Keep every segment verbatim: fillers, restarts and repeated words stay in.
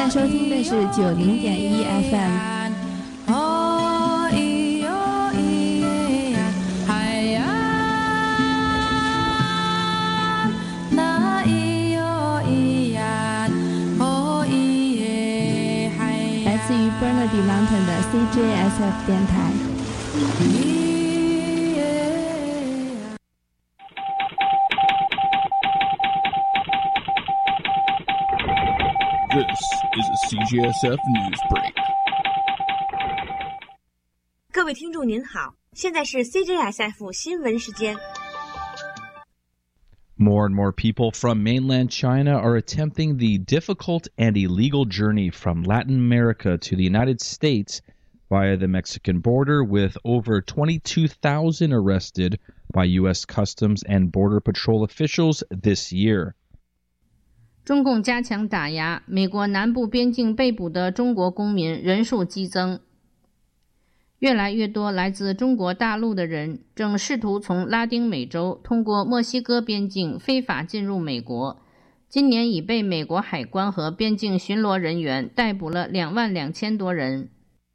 在收听的是九零点一 F M。自于 Bernardy Mountain 的 C J S F 电台。 This is a C J S F news break. 各位听众您好，现在是 C J S F 新闻时间。 More and more people from mainland China are attempting the difficult and illegal journey from Latin America to the United States via the Mexican border, with over twenty-two thousand arrested by U S Customs and Border Patrol officials this year. 中共加强打压，美国南部边境被捕的中国公民人数激增。越来越多来自中国大陆的人正试图从拉丁美洲通过墨西哥边境非法进入美国，今年已被美国海关和边境巡逻人员逮捕了两万两千多人。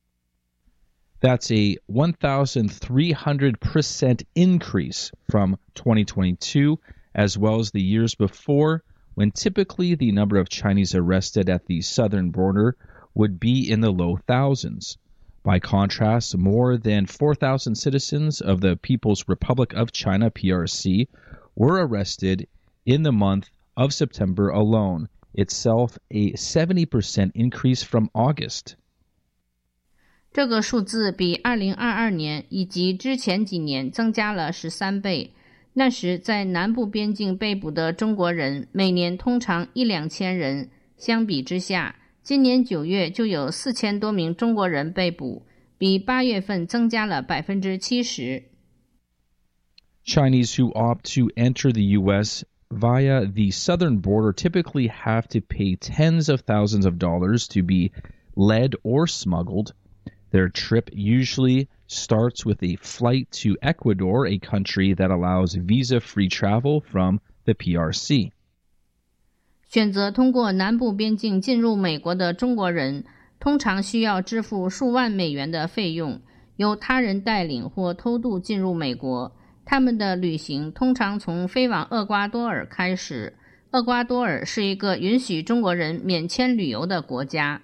That's a one thousand three hundred percent increase from twenty twenty-two, as well as the years before, when typically the number of Chinese arrested at the southern border would be in the low thousands. By contrast, more than four thousand citizens of the People's Republic of China, P R C, were arrested in the month of September alone, itself a seventy percent increase from August. 这个数字比二零二二年以及之前几年增加了十三倍。那时在南部边境被捕的中国人每年通常一两千人，相比之下，今年九月就有四千多名中国人被捕，比八月份增加了百分之七十。 Chinese who opt to enter the U S via the southern border typically have to pay tens of thousands of dollars to be led or smuggled. Their trip usually starts with a flight to Ecuador, a country that allows visa-free travel from the P R C. 选择通过南部边境进入美国的中国人通常需要支付数万美元的费用，由他人带领或偷渡进入美国。他们的旅行通常从飞往厄瓜多尔开始。厄瓜多尔是一个允许中国人免签旅游的国家。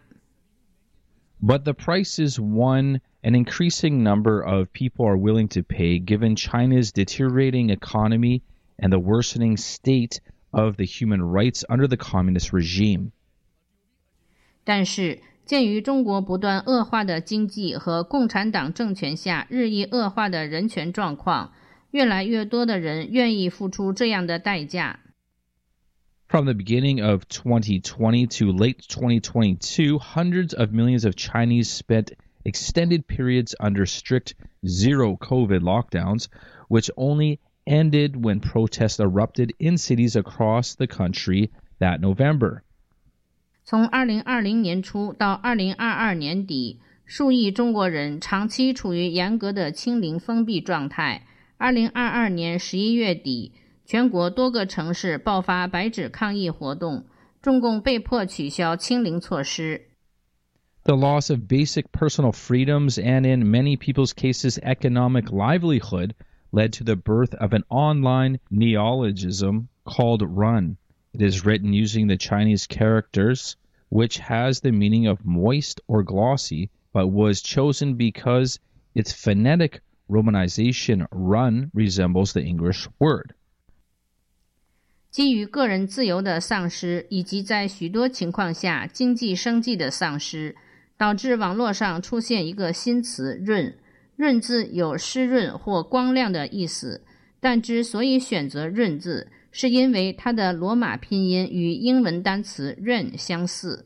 But the price is one an increasing number of people are willing to pay, given China's deteriorating economy and the worsening state of the human rights under the communist regime. 但是鉴于中国不断恶化的经济和共产党政权下日益恶化的人权状况，越来越多的人愿意付出这样的代价。 From the beginning of twenty twenty to late twenty twenty-two, hundreds of millions of Chinese spent extended periods under strict zero COVID lockdowns, which only ended when protests erupted in cities across the country that November. 从二零二零年初到二零二二年底，数亿中国人长期处于严格的清零封闭状态。二零二二年十一月底，全国多个城市爆发白纸抗议活动，中共被迫取消清零措施。 The loss of basic personal freedoms and, in many people's cases, economic livelihood led to the birth of an online neologism called Run. It is written using the Chinese characters, which has the meaning of moist or glossy, but was chosen because its phonetic romanization Run resembles the English word. 基于个人自由的丧失以及在许多情况下经济生计的丧失，导致网络上出现一个新词润。润字有湿润或光亮的意思，但之所以选择润字，是因为它的罗马拼音与英文单词 run 相似。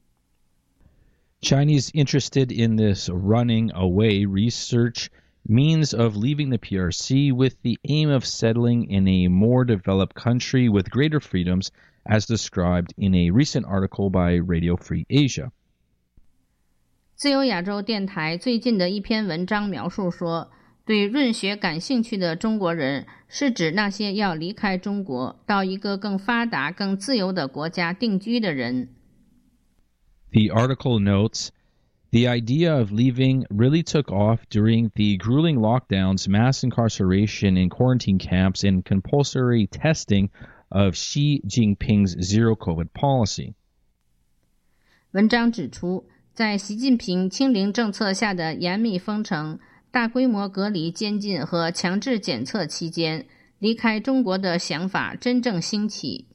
Chinese interested in this running away research means of leaving the P R C with the aim of settling in a more developed country with greater freedoms, as described in a recent article by Radio Free Asia. 自由亚洲电台最近的一篇文章描述说，对润学感兴趣的中国人是指那些要离开中国到一个更发达更自由的国家定居的人。 The article notes, the idea of leaving really took off during the grueling lockdowns, mass incarceration in quarantine camps, and compulsory testing of Xi Jinping's zero-COVID policy. 文章指出，在习近平清零政策下的严密封城、大规模隔离监禁和强制检测期间，离开中国的想法真正兴起。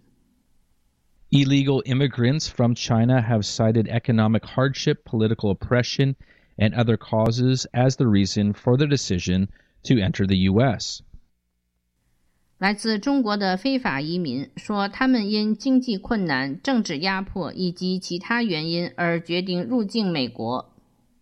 Illegal immigrants from China have cited economic hardship, political oppression, and other causes as the reason for the decision to enter the U S. 来自中国的非法移民说，他们因经济困难、政治压迫以及其他原因而决定入境美国。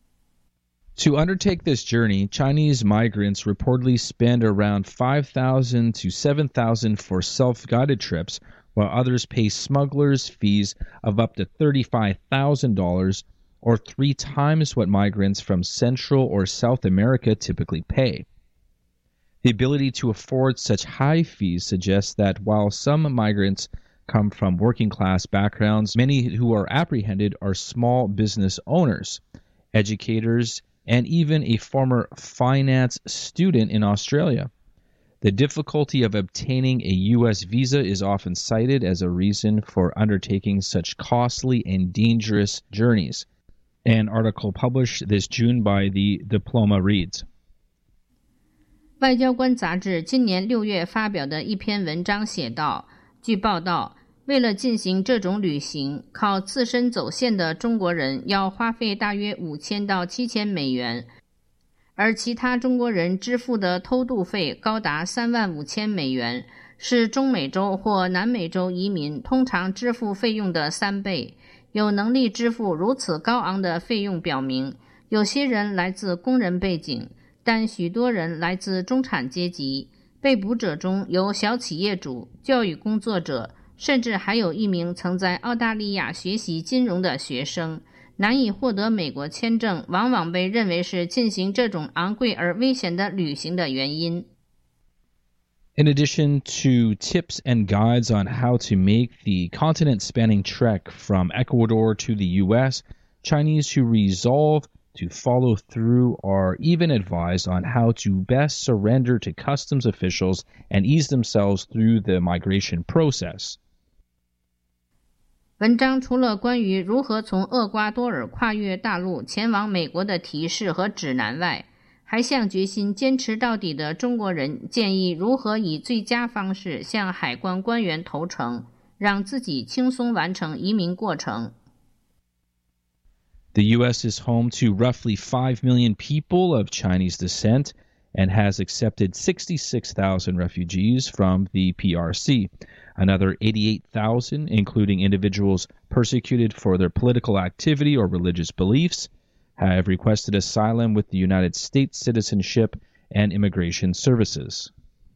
To undertake this journey, Chinese migrants reportedly spend around five thousand to seven thousand for self-guided trips, while others pay smugglers' fees of up to thirty-five thousand dollars, or three times what migrants from Central or South America typically pay. The ability to afford such high fees suggests that while some migrants come from working-class backgrounds, many who are apprehended are small business owners, educators, and even a former finance student in Australia. The difficulty of obtaining a U S visa is often cited as a reason for undertaking such costly and dangerous journeys. An article published this June by the Diploma reads, 外交官杂志今年六月发表的一篇文章写道，据报道，为了进行这种旅行，靠自身走线的中国人要花费大约五千到七千美元，而其他中国人支付的偷渡费高达三万五千美元，是中美洲或南美洲移民通常支付费用的三倍。有能力支付如此高昂的费用表明，有些人来自工人背景，但许多人来自中产阶级。被捕者中有小企业主、教育工作者，甚至还有一名曾在澳大利亚学习金融的学生。难以获得美国签证往往被认为是进行这种昂贵而危险的旅行的原因。 In addition to tips and guides on how to make the continent-spanning trek from Ecuador to the U S, Chinese who resolve to follow through are even advised on how to best surrender to customs officials and ease themselves through the migration process. 文章除了关于如何从厄瓜多尔跨越大陆前往美国的提示和指南外，还向决心坚持到底的中国人建议如何以最佳方式向海关官员投诚，让自己轻松完成移民过程。 The U S is home to roughly five million people of Chinese descent and has accepted sixty-six thousand refugees from the P R C. Another eighty-eight thousand, including individuals persecuted for their political activity or religious beliefs, have requested asylum with the United States Citizenship and Immigration Services.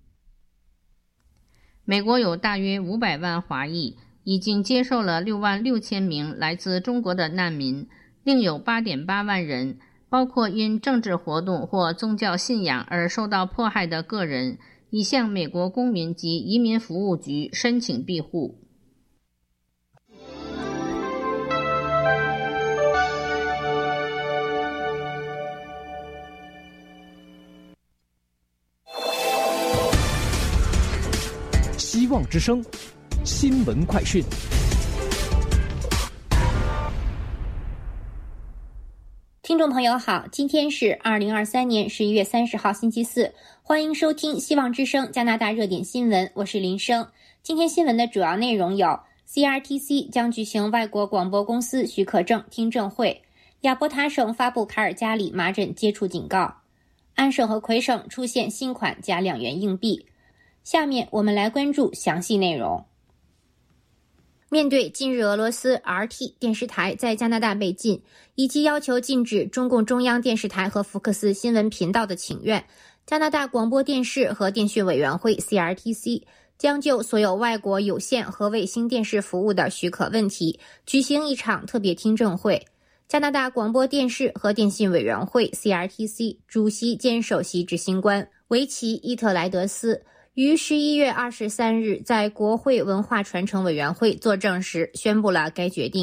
美国有大约五百万华裔，已经接受了六万六千名来自中国的难民，另有 八点八万人，包括因政治活动或宗教信仰而受到迫害的个人，已向美国公民及移民服务局申请庇护。 希望之声新闻快讯。 听众朋友好，今天是二零二三年十一月三十号星期四，欢迎收听希望之声加拿大热点新闻，我是林生。今天新闻的主要内容有 C R T C 将举行外国广播公司许可证听证会，亚伯塔省发布卡尔加里麻疹接触警告，安省和魁省出现新款假两元硬币。下面我们来关注详细内容。面对近日俄罗斯 R T 电视台在加拿大被禁，以及要求禁止中共中央电视台和福克斯新闻频道的请愿，加拿大广播电视和电讯委员会 C R T C 将就所有外国有线和卫星电视服务的许可问题举行一场特别听证会。加拿大广播电视和电信委员会 C R T C 主席兼首席执行官维奇伊特莱德斯于十一月二十三日在国会文化传承委员会作证时宣布了该决定，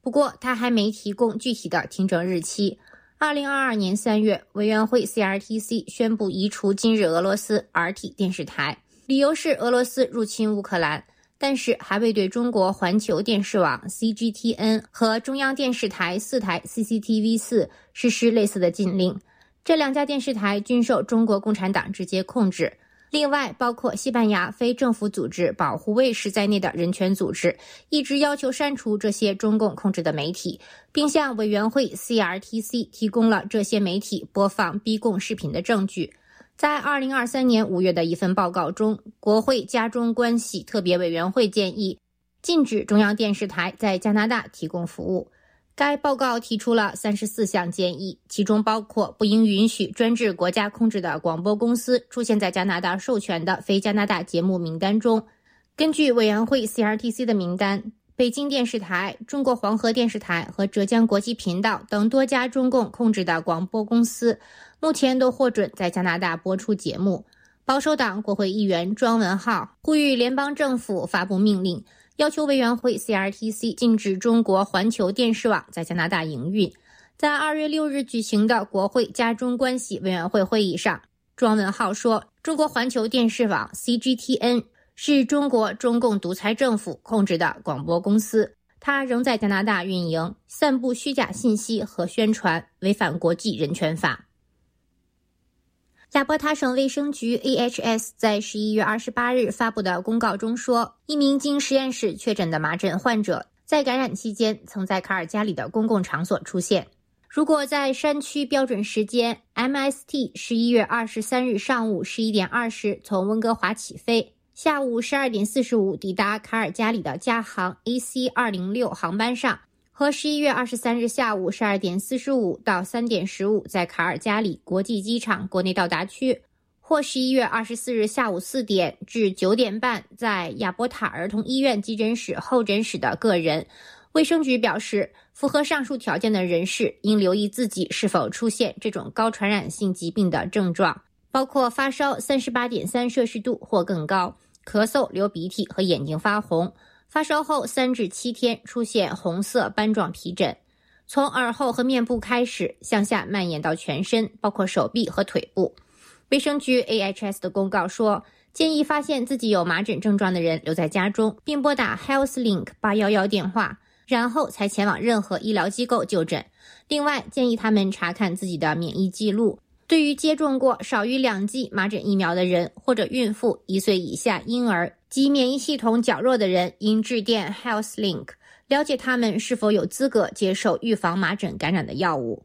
不过他还没提供具体的听证日期。二零二二年三月，委员会 C R T C 宣布移除今日俄罗斯 R T 电视台，理由是俄罗斯入侵乌克兰，但是还未对中国环球电视网 C G T N 和中央电视台四台 C C T V 四 实施类似的禁令。这两家电视台均受中国共产党直接控制。另外，包括西班牙非政府组织保护卫士在内的人权组织一直要求删除这些中共控制的媒体，并向委员会 C R T C 提供了这些媒体播放逼供视频的证据。在二零二三年五月的一份报告中，国会加中关系特别委员会建议禁止中央电视台在加拿大提供服务。该报告提出了三十四项建议，其中包括不应允许专制国家控制的广播公司出现在加拿大授权的非加拿大节目名单中。根据委员会 C R T C 的名单，北京电视台、中国黄河电视台和浙江国际频道等多家中共控制的广播公司目前都获准在加拿大播出节目。保守党国会议员庄文浩呼吁联邦政府发布命令，要求委员会 C R T C 禁止中国环球电视网在加拿大营运。在二月六日举行的国会加中关系委员会会议上，庄文浩说，中国环球电视网 C G T N 是中国中共独裁政府控制的广播公司，它仍在加拿大运营，散布虚假信息和宣传，违反国际人权法。亚伯塔省卫生局 A H S 在十一月二十八日发布的公告中说，一名经实验室确诊的麻疹患者在感染期间曾在卡尔加里的公共场所出现。如果在山区标准时间 M S T 十一月二十三日上午十一点二十从温哥华起飞，下午十二点四十五抵达卡尔加里的加航 A C 二零六航班上，和十一月二十三日下午十二点四十五到三点十五在卡尔加里国际机场国内到达区，或十一月二十四日下午四点至九点半在亚伯塔儿童医院急诊室候诊室的个人。卫生局表示，符合上述条件的人士应留意自己是否出现这种高传染性疾病的症状，包括发烧 三十八点三摄氏度或更高，咳嗽、流鼻涕和眼睛发红，发烧后三至七天出现红色斑状皮疹，从耳后和面部开始向下蔓延到全身，包括手臂和腿部。卫生局 A H S 的公告说，建议发现自己有麻疹症状的人留在家中，并拨打 HealthLink 八一一电话，然后才前往任何医疗机构就诊。另外，建议他们查看自己的免疫记录。对于接种过少于两剂麻疹疫苗的人，或者孕妇、一岁以下婴儿及免疫系统较弱的人，应致电 HealthLink， 了解他们是否有资格接受预防麻疹感染的药物。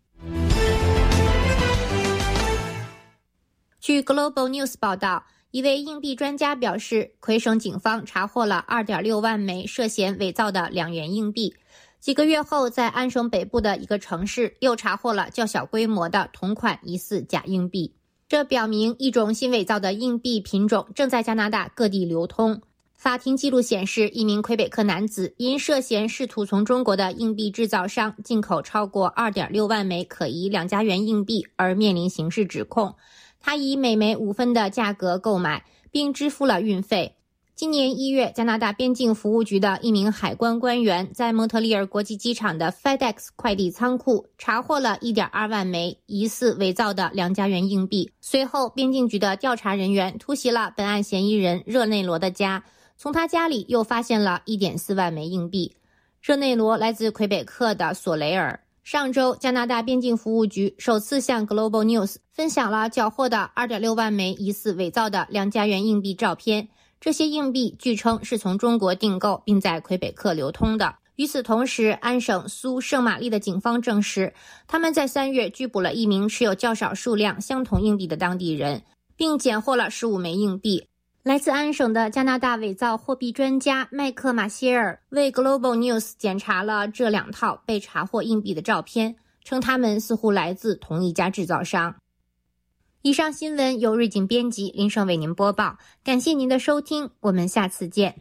据 Global News 报道，一位硬币专家表示，魁省警方查获了 二点六万枚涉嫌伪造的两元硬币。几个月后，在安省北部的一个城市又查获了较小规模的同款疑似假硬币，这表明一种新伪造的硬币品种正在加拿大各地流通。法庭记录显示，一名魁北克男子因涉嫌试图从中国的硬币制造商进口超过 二点六万枚可疑两加元硬币而面临刑事指控。他以每枚五分的价格购买，并支付了运费。今年一月，加拿大边境服务局的一名海关官员在蒙特利尔国际机场的 FedEx 快递仓库查获了 一点二万枚疑似伪造的两加元硬币。随后，边境局的调查人员突袭了本案嫌疑人热内罗的家，从他家里又发现了 一点四万枚硬币。热内罗来自魁北克的索雷尔。上周，加拿大边境服务局首次向 Global News 分享了缴获的 二点六万枚疑似伪造的两加元硬币照片。这些硬币据称是从中国订购并在魁北克流通的。与此同时，安省苏圣玛丽的警方证实，他们在三月拘捕了一名持有较少数量相同硬币的当地人，并检获了十五枚硬币。来自安省的加拿大伪造货币专家麦克马歇尔为 Global News 检查了这两套被查获硬币的照片，称他们似乎来自同一家制造商。以上新闻由瑞景编辑，林胜为您播报，感谢您的收听，我们下次见。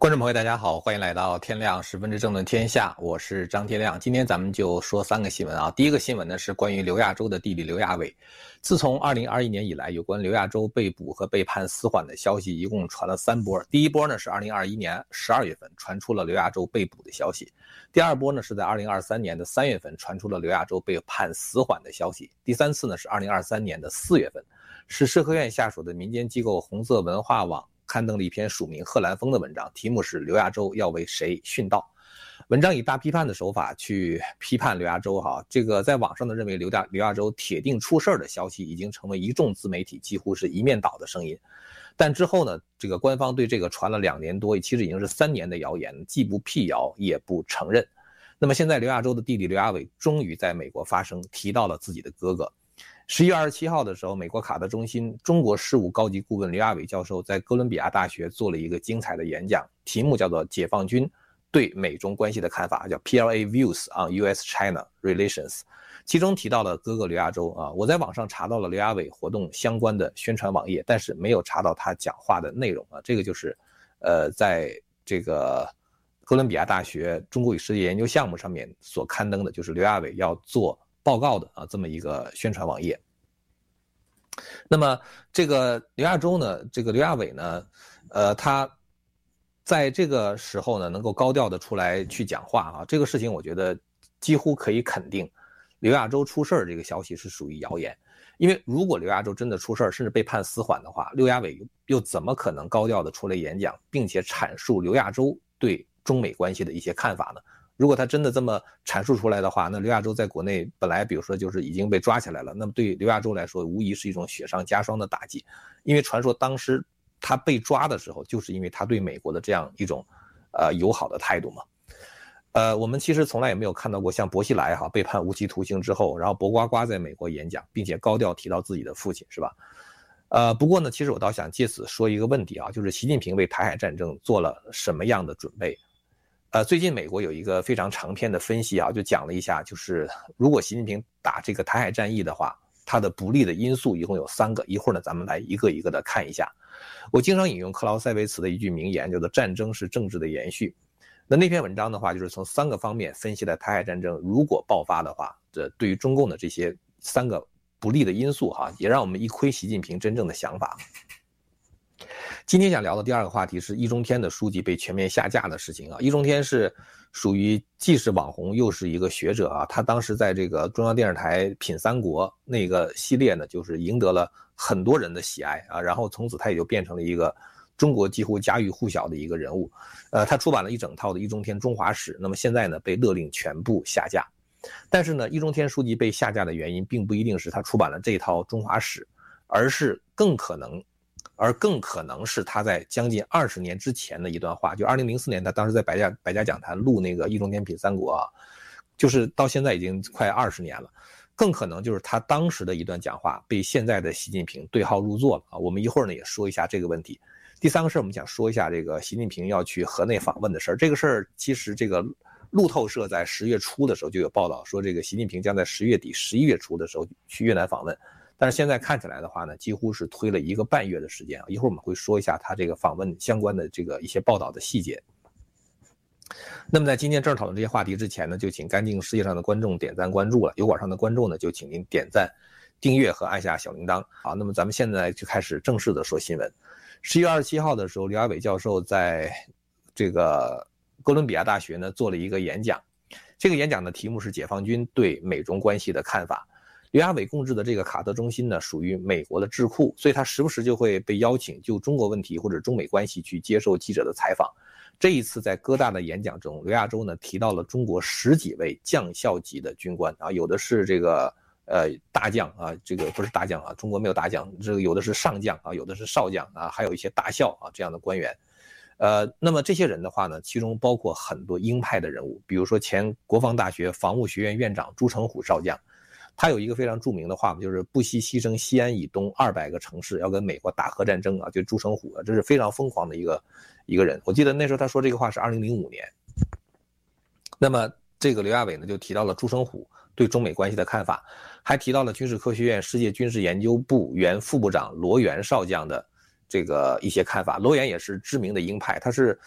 观众朋友大家好，欢迎来到天亮十分之政论天下，我是张天亮。今天咱们就说三个新闻啊。第一个新闻呢是关于刘亚洲的弟弟刘亚伟。自从二零二一年以来，有关刘亚洲被捕和被判死缓的消息一共传了三波。第一波呢是二零二一年十二月份传出了刘亚洲被捕的消息，第二波呢是在二零二三年的三月份传出了刘亚洲被判死缓的消息，第三次呢是二零二三年的四月份，是社科院下属的民间机构红色文化网刊登了一篇署名贺兰峰的文章，题目是刘亚洲要为谁殉道。文章以大批判的手法去批判刘亚洲哈，这个在网上的认为刘亚刘亚洲铁定出事的消息已经成为一众自媒体几乎是一面倒的声音。但之后呢，这个官方对这个传了两年多，其实已经是三年的谣言，既不辟谣也不承认。那么现在刘亚洲的弟弟刘亚伟终于在美国发声，提到了自己的哥哥。十一月二十七号的时候，美国卡特中心中国事务高级顾问刘亚伟教授在哥伦比亚大学做了一个精彩的演讲，题目叫做解放军对美中关系的看法，叫 P L A Views on U S China Relations， 其中提到了哥哥刘亚洲啊。我在网上查到了刘亚伟活动相关的宣传网页，但是没有查到他讲话的内容啊。这个就是呃在这个哥伦比亚大学中国与世界研究项目上面所刊登的，就是刘亚伟要做报告的啊这么一个宣传网页。那么这个刘亚洲呢，这个刘亚伟呢，呃，他在这个时候呢，能够高调的出来去讲话啊，这个事情我觉得几乎可以肯定，刘亚洲出事儿这个消息是属于谣言。因为如果刘亚洲真的出事儿，甚至被判死缓的话，刘亚伟又怎么可能高调的出来演讲，并且阐述刘亚洲对中美关系的一些看法呢？如果他真的这么阐述出来的话，那刘亚洲在国内本来比如说就是已经被抓起来了，那么对刘亚洲来说无疑是一种雪上加霜的打击。因为传说当时他被抓的时候，就是因为他对美国的这样一种呃友好的态度嘛。呃，我们其实从来也没有看到过像薄熙来哈被判无期徒刑之后，然后薄瓜瓜在美国演讲，并且高调提到自己的父亲，是吧？呃，不过呢，其实我倒想借此说一个问题啊，就是习近平为台海战争做了什么样的准备？呃，最近美国有一个非常长篇的分析啊，就讲了一下，就是如果习近平打这个台海战役的话，它的不利的因素一共有三个。一会儿呢，咱们来一个一个的看一下。我经常引用克劳塞维茨的一句名言，叫做“战争是政治的延续”。那那篇文章的话，就是从三个方面分析了台海战争如果爆发的话，这对于中共的这些三个不利的因素哈，也让我们一窥习近平真正的想法。今天想聊的第二个话题是易中天的书籍被全面下架的事情啊。易中天是属于既是网红又是一个学者啊，他当时在这个中央电视台品三国那个系列呢，就是赢得了很多人的喜爱啊，然后从此他也就变成了一个中国几乎家喻户晓的一个人物。呃，他出版了一整套的易中天中华史，那么现在呢被勒令全部下架。但是呢，易中天书籍被下架的原因并不一定是他出版了这套中华史，而是更可能而更可能是他在将近二十年之前的一段话，就二零零四年他当时在百家百家讲坛录那个易中天品三国啊，就是到现在已经快二十年了，更可能就是他当时的一段讲话被现在的习近平对号入座了啊。我们一会儿呢也说一下这个问题。第三个事儿，我们想说一下这个习近平要去河内访问的事儿。这个事儿其实这个路透社在十月初的时候就有报道说，这个习近平将在十月底、十一月初的时候去越南访问。但是现在看起来的话呢，几乎是推了一个半月的时间啊。一会儿我们会说一下他这个访问相关的这个一些报道的细节。那么在今天正式讨论这些话题之前呢，就请干净世界上的观众点赞关注了，油管上的观众呢，就请您点赞、订阅和按下小铃铛。好，那么咱们现在就开始正式的说新闻。十一月二十七号的时候，刘亚伟教授在这个哥伦比亚大学呢做了一个演讲，这个演讲的题目是解放军对美中关系的看法。刘亚伟供职的这个卡特中心呢，属于美国的智库，所以他时不时就会被邀请就中国问题或者中美关系去接受记者的采访。这一次在哥大的演讲中，刘亚洲呢提到了中国十几位将校级的军官啊，有的是这个呃大将啊，这个不是大将啊，中国没有大将，这个有的是上将啊，有的是少将啊，还有一些大校啊这样的官员。呃，那么这些人的话呢，其中包括很多鹰派的人物，比如说前国防大学防务学院院长朱成虎少将。他有一个非常著名的话，就是不惜牺牲西安以东二百个城市，要跟美国打核战争啊！就朱成虎啊，这是非常疯狂的一个一个人。我记得那时候他说这个话是二零零五年。那么这个刘亚伟呢，就提到了朱成虎对中美关系的看法，还提到了军事科学院世界军事研究部原副部长罗源少将的这个一些看法。罗源也是知名的鹰派，他是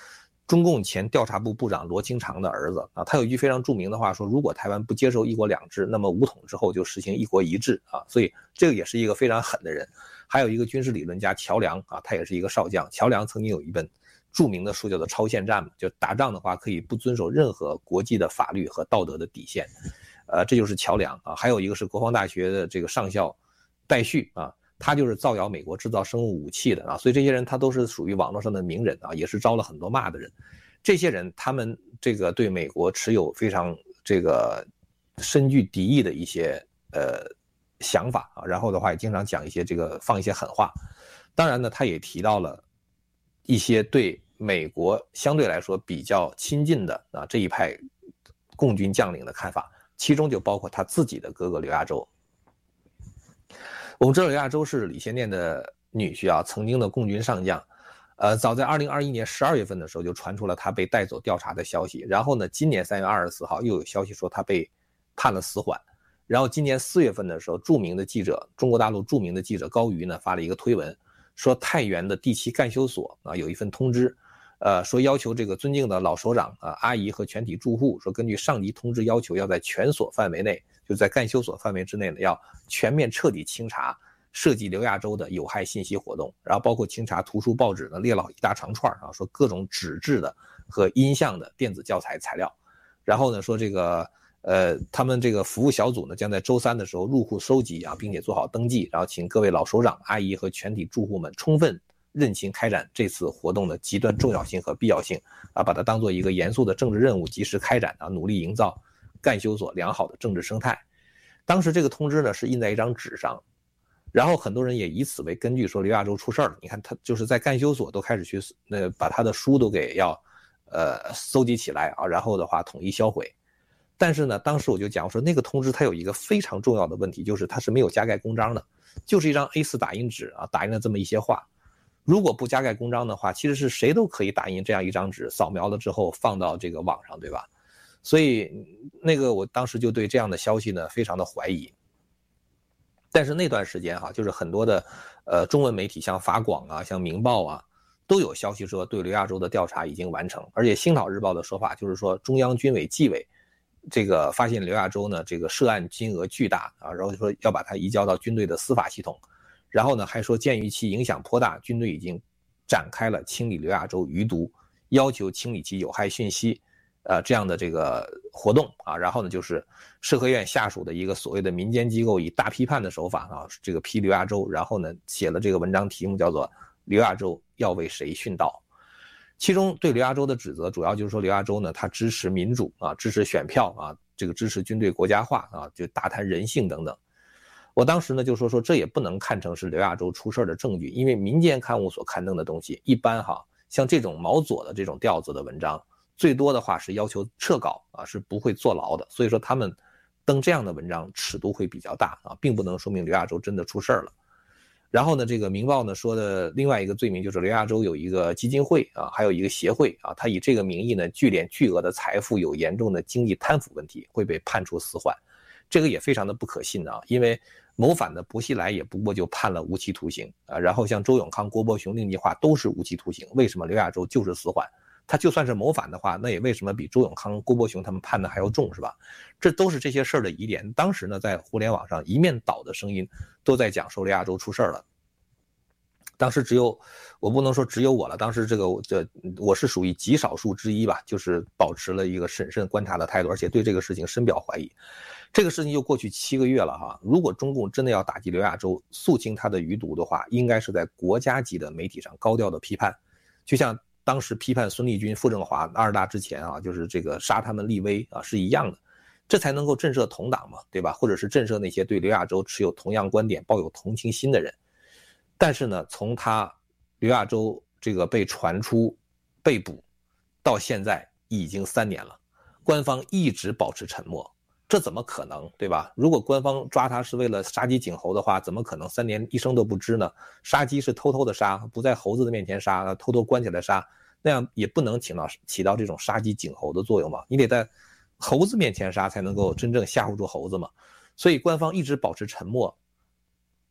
中共前调查部部长罗清长的儿子啊，他有一句非常著名的话说，如果台湾不接受一国两制，那么武统之后就实行一国一制啊，所以这个也是一个非常狠的人。还有一个军事理论家乔梁啊，他也是一个少将。乔梁曾经有一本著名的书叫做《超限战》嘛，就打仗的话可以不遵守任何国际的法律和道德的底线，呃，这就是乔梁啊。还有一个是国防大学的这个上校戴旭啊。他就是造谣美国制造生物武器的啊，所以这些人他都是属于网络上的名人啊，也是招了很多骂的人。这些人他们这个对美国持有非常这个深具敌意的一些呃想法啊，然后的话也经常讲一些这个放一些狠话。当然呢，他也提到了一些对美国相对来说比较亲近的啊这一派共军将领的看法，其中就包括他自己的哥哥刘亚洲。我们知道刘亚洲是李先念的女婿啊，曾经的共军上将。呃，早在二零二一年十二月份的时候就传出了他被带走调查的消息，然后呢，今年三月二十四号又有消息说他被判了死缓，然后今年四月份的时候，著名的记者，中国大陆著名的记者高瑜呢发了一个推文，说太原的第七干休所啊有一份通知，呃，说要求这个尊敬的老首长啊、阿姨和全体住户，说根据上级通知要求，要在全所范围内，就在干休所范围之内呢，要全面彻底清查涉及刘亚洲的有害信息活动，然后包括清查图书报纸呢，列了一大长串啊，说各种纸质的和音像的电子教材材料，然后呢说这个呃他们这个服务小组呢将在周三的时候入户收集啊，并且做好登记，然后请各位老首长、阿姨和全体住户们充分认清开展这次活动的极端重要性和必要性啊，把它当做一个严肃的政治任务及时开展啊，努力营造干休所良好的政治生态。当时这个通知呢是印在一张纸上。然后很多人也以此为根据说刘亚洲出事了，你看他就是在干休所都开始去呃把他的书都给要呃搜集起来啊，然后的话统一销毁。但是呢，当时我就讲说那个通知它有一个非常重要的问题，就是它是没有加盖公章的，就是一张 A 四 打印纸啊，打印了这么一些话。如果不加盖公章的话，其实是谁都可以打印这样一张纸，扫描了之后放到这个网上，对吧？所以那个我当时就对这样的消息呢非常的怀疑。但是那段时间哈、啊，就是很多的呃中文媒体，像法广啊、像明报啊，都有消息说对刘亚洲的调查已经完成，而且星岛日报的说法就是说，中央军委纪委这个发现刘亚洲呢这个涉案金额巨大啊，然后说要把他移交到军队的司法系统，然后呢还说鉴于其影响颇大，军队已经展开了清理刘亚洲余毒，要求清理其有害讯息。呃，这样的这个活动啊，然后呢，就是社科院下属的一个所谓的民间机构，以大批判的手法啊，这个批刘亚洲，然后呢，写了这个文章题目叫做《刘亚洲要为谁殉道》。其中对刘亚洲的指责，主要就是说刘亚洲呢，他支持民主啊，支持选票啊，这个支持军队国家化啊，就大谈人性等等。我当时呢就说说这也不能看成是刘亚洲出事的证据，因为民间刊物所刊登的东西，一般哈，像这种毛左的这种调子的文章。最多的话是要求撤稿啊，是不会坐牢的。所以说他们登这样的文章尺度会比较大啊，并不能说明刘亚洲真的出事了。然后呢，这个明报呢说的另外一个罪名就是刘亚洲有一个基金会啊，还有一个协会啊，他以这个名义呢聚敛巨额的财富，有严重的经济贪腐问题，会被判处死缓。这个也非常的不可信啊，因为谋反的薄熙来也不过就判了无期徒刑啊，然后像周永康、郭伯雄、令计划都是无期徒刑，为什么刘亚洲就是死缓？他就算是谋反的话，那也为什么比周永康、郭伯雄他们判的还要重，是吧？这都是这些事儿的疑点。当时呢，在互联网上一面倒的声音都在讲说刘亚洲出事了。当时只有我不能说只有我了，当时这个这我是属于极少数之一吧，就是保持了一个审慎观察的态度，而且对这个事情深表怀疑。这个事情又过去七个月了哈，如果中共真的要打击刘亚洲、肃清他的余毒的话，应该是在国家级的媒体上高调的批判，就像当时批判孙立军、傅政华二大之前啊，就是这个杀他们立威啊是一样的，这才能够震慑同党嘛，对吧？或者是震慑那些对刘亚洲持有同样观点、抱有同情心的人。但是呢，从他刘亚洲这个被传出被捕到现在已经三年了，官方一直保持沉默，这怎么可能，对吧？如果官方抓他是为了杀鸡儆猴的话，怎么可能三年一声都不知呢？杀鸡是偷偷的杀，不在猴子的面前杀，偷偷关起来杀，那样也不能起到起到这种杀鸡儆猴的作用嘛。你得在猴子面前杀才能够真正吓唬住猴子嘛。所以官方一直保持沉默，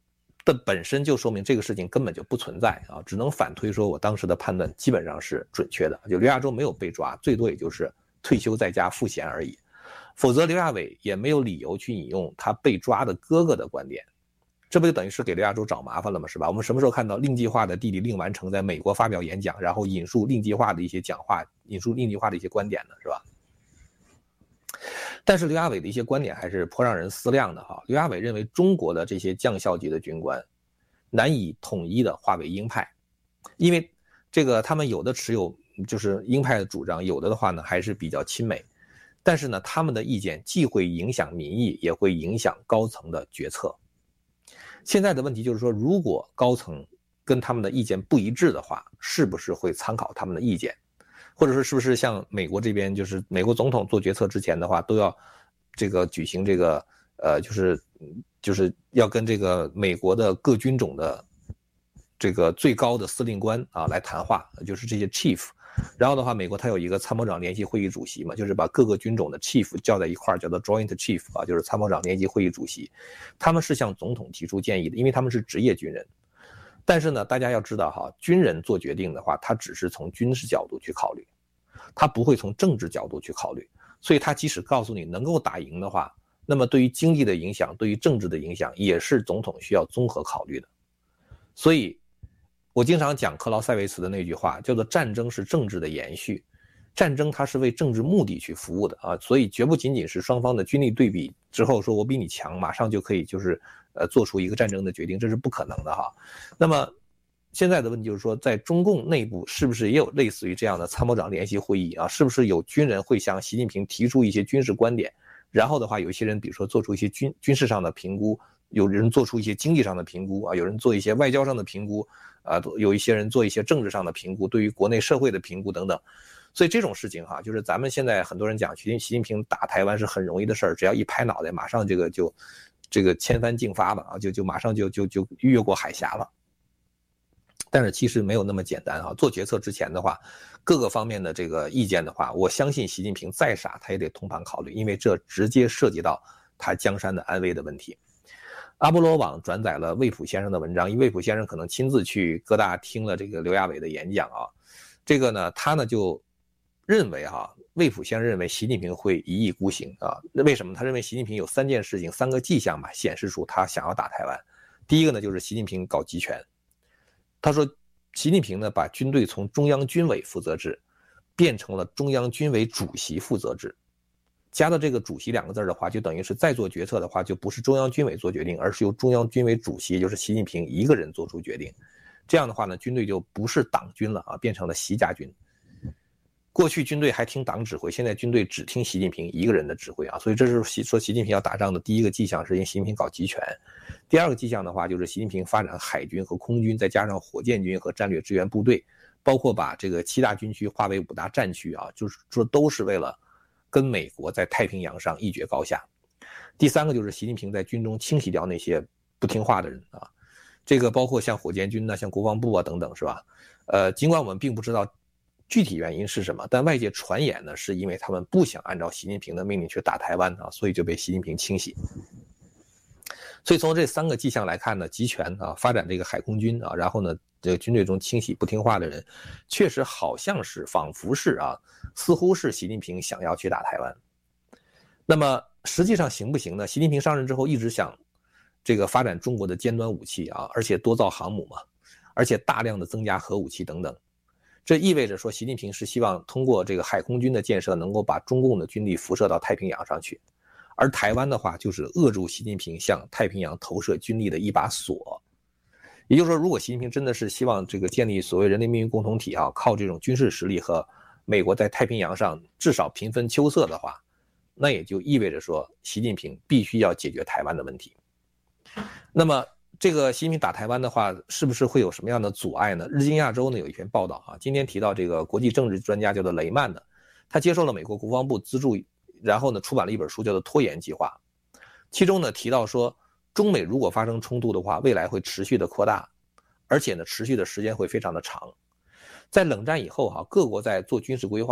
的本身就说明这个事情根本就不存在啊，只能反推说我当时的判断基本上是准确的，就刘亚洲没有被抓，最多也就是退休在家赋闲而已，否则刘亚伟也没有理由去引用他被抓的哥哥的观点，这不就等于是给刘亚洲找麻烦了吗？是吧？我们什么时候看到令计划的弟弟令完成在美国发表演讲，然后引述令计划的一些讲话，引述令计划的一些观点呢？是吧？但是刘亚伟的一些观点还是颇让人思量的哈。刘亚伟认为中国的这些将校级的军官难以统一的划为鹰派，因为这个他们有的持有就是鹰派的主张，有的的话呢还是比较亲美，但是呢他们的意见既会影响民意，也会影响高层的决策。现在的问题就是说，如果高层跟他们的意见不一致的话，是不是会参考他们的意见？或者说是不是像美国这边，就是美国总统做决策之前的话，都要这个举行这个呃，就是就是要跟这个美国的各军种的这个最高的司令官啊来谈话，就是这些 chief。然后的话，美国它有一个参谋长联席会议主席嘛，就是把各个军种的 chief 叫在一块儿，叫做 joint chief 啊，就是参谋长联席会议主席。他们是向总统提出建议的，因为他们是职业军人。但是呢，大家要知道哈，军人做决定的话，他只是从军事角度去考虑，他不会从政治角度去考虑。所以他即使告诉你能够打赢的话，那么对于经济的影响，对于政治的影响，也是总统需要综合考虑的。所以我经常讲克劳塞维茨的那句话，叫做战争是政治的延续，战争它是为政治目的去服务的啊，所以绝不仅仅是双方的军力对比之后说我比你强，马上就可以就是呃做出一个战争的决定，这是不可能的哈。那么现在的问题就是说，在中共内部是不是也有类似于这样的参谋长联席会议啊？是不是有军人会向习近平提出一些军事观点，然后的话有一些人比如说做出一些军军事上的评估，有人做出一些经济上的评估啊，有人做一些外交上的评估啊，有一些人做一些政治上的评估，对于国内社会的评估等等。所以这种事情哈，就是咱们现在很多人讲习近平打台湾是很容易的事儿，只要一拍脑袋，马上这个就这个千帆竞发了啊，就就马上就就就越过海峡了。但是其实没有那么简单啊！做决策之前的话，各个方面的这个意见的话，我相信习近平再傻他也得通盘考虑，因为这直接涉及到他江山的安危的问题。阿波罗网转载了魏普先生的文章，因为魏普先生可能亲自去哥大听了这个刘亚伟的演讲啊，这个呢他呢就认为哈、啊，魏普先生认为习近平会一意孤行啊。那为什么？他认为习近平有三件事情、三个迹象吧，显示出他想要打台湾。第一个呢，就是习近平搞集权。他说，习近平呢把军队从中央军委负责制变成了中央军委主席负责制，加到这个主席两个字的话，就等于是再做决策的话，就不是中央军委做决定，而是由中央军委主席，也就是习近平一个人做出决定。这样的话呢，军队就不是党军了啊，变成了习家军。过去军队还听党指挥，现在军队只听习近平一个人的指挥啊，所以这是说习近平要打仗的第一个迹象，是因为习近平搞集权。第二个迹象的话，就是习近平发展海军和空军，再加上火箭军和战略支援部队，包括把这个七大军区划为五大战区啊，就是说都是为了跟美国在太平洋上一决高下。第三个就是习近平在军中清洗掉那些不听话的人啊，这个包括像火箭军啊、像国防部啊等等，是吧？呃，尽管我们并不知道具体原因是什么，但外界传言呢，是因为他们不想按照习近平的命令去打台湾啊，所以就被习近平清洗。所以从这三个迹象来看呢，集权啊，发展这个海空军啊，然后呢，这个军队中清洗不听话的人，确实好像是仿佛是啊，似乎是习近平想要去打台湾。那么实际上行不行呢？习近平上任之后一直想这个发展中国的尖端武器啊，而且多造航母嘛，而且大量的增加核武器等等。这意味着说，习近平是希望通过这个海空军的建设，能够把中共的军力辐射到太平洋上去，而台湾的话，就是扼住习近平向太平洋投射军力的一把锁。也就是说，如果习近平真的是希望这个建立所谓人类命运共同体啊，靠这种军事实力和美国在太平洋上至少平分秋色的话，那也就意味着说，习近平必须要解决台湾的问题。那么这个习近平打台湾的话，是不是会有什么样的阻碍呢？日经亚洲呢有一篇报道啊，今天提到这个国际政治专家叫做雷曼的，他接受了美国国防部资助，然后呢出版了一本书叫做《拖延计划》，其中呢提到说，中美如果发生冲突的话，未来会持续的扩大，而且呢持续的时间会非常的长。在冷战以后哈、啊，各国在做军事规划